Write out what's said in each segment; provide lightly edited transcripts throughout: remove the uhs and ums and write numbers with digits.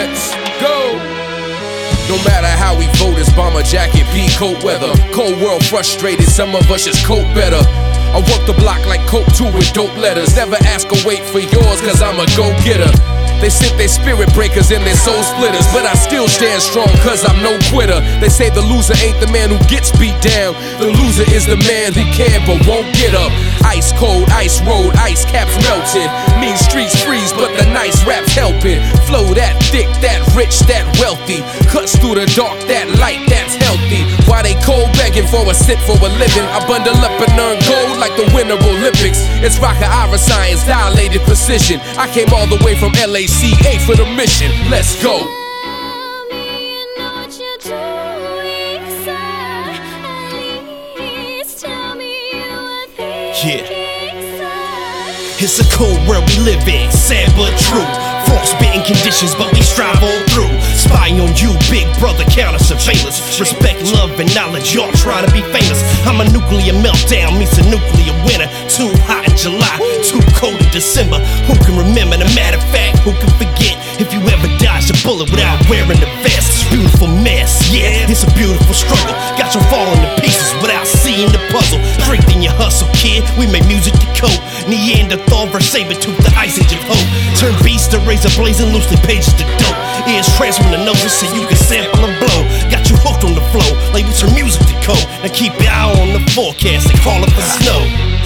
Let's go. No matter how we vote, it's bomber jacket, pea coat weather. Cold world frustrated, some of us just cope better. I work the block like Coke 2 with dope letters. Never ask or wait for yours, cause I'm a go-getter. They sent their spirit breakers and their soul splitters, but I still stand strong cause I'm no quitter. They say the loser ain't the man who gets beat down. The loser is the man who can but won't get up. Ice cold, ice road, ice caps melted. Mean streets freeze, but the nice rap's helping. Flow that thick, that rich, that wealthy. Cuts through the dark, that light, that's healthy. While they cold begging for a sip for a living, I bundle up and earn gold like the Winter Olympics. It's rocket iris science, dilated precision. I came all the way from LACA for the mission. Let's go. Yeah. It's a cold world we live in, sad but true. Frostbitten conditions, but we strive on through. Spying on you, big brother, counter surveillance. Respect, love, and knowledge, y'all trying to be famous. I'm a nuclear meltdown, meets a nuclear winter. Too hot in July, too cold in December. Who can remember? The matter of fact, who can forget? If you ever dodged a bullet without wearing the vest. Beautiful mess, yeah, it's a beautiful struggle. Got you falling to pieces without seeing the puzzle. Strengthen your hustle, kid, we make music to cope. Neanderthal versus saber-tooth, the ice age of hope. Turn beats to razor blazing, loosely pages to dope. Ears transferring the noses so you can sample and blow. Got you hooked on the flow, like we turn music to code. Now keep your eye on the forecast and call it for snow.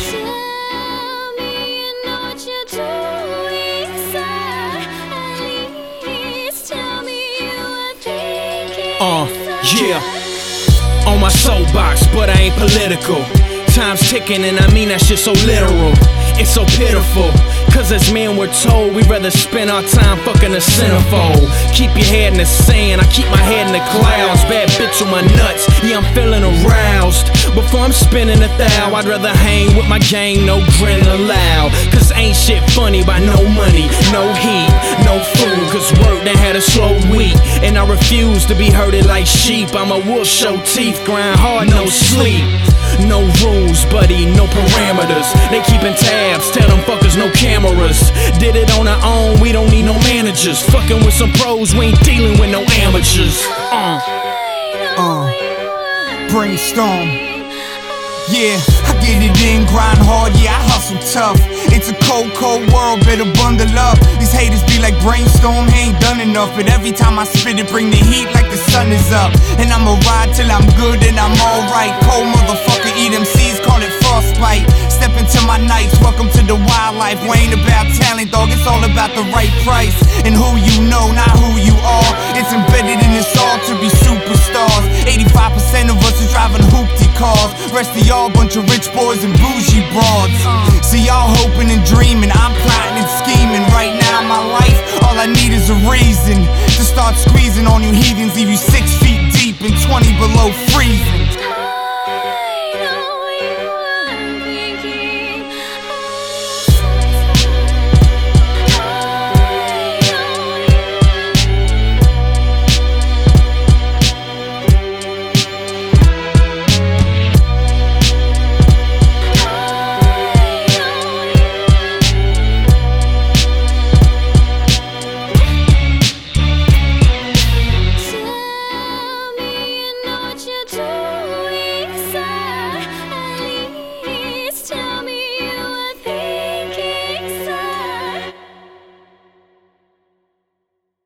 Yeah, on my soapbox, but I ain't political. Time's ticking and I mean that shit so literal. It's so pitiful, cause as men we're told we'd rather spend our time fucking a centerfold. Keep your head in the sand, I keep my head in the clouds. Bad bitch on my nuts, yeah I'm feeling aroused. Before I'm spinning 1,000, I'd rather hang with my gang, no grin allowed. Cause ain't shit funny by no money, no heat, no food. Cause work done had a slow week, and I refuse to be herded like sheep. I'm a wolf, show teeth, grind hard, no sleep. No rules, buddy, no parameters. They keeping tabs, tell them fuckers no cameras. Did it on our own, we don't need no managers. Fucking with some pros, we ain't dealing with no amateurs. Brainstorm. Yeah, I get it in, grind hard, yeah, I hustle tough. It's a cold, cold world, better bundle up. These haters be like brainstorm, he ain't done enough. But every time I spit it, bring the heat like the sun is up. And I'ma ride till I'm good and I'm alright. Cold motherfucker, eat MCs, call it frostbite. Step into my nights, welcome to the wildlife. We ain't about talent, dog, it's all about the right price. And who you know, not who you are. It's embedded in us all to be superstars. 85% of us is driving hoopty cars. Rest of y'all bunch of rich boys and bougie broads. See y'all hoping and dreaming, I'm plotting and scheming. Right now in my life, all I need is a reason to start squeezing on you heathens. Leave you 6 feet deep and 20 below freezing.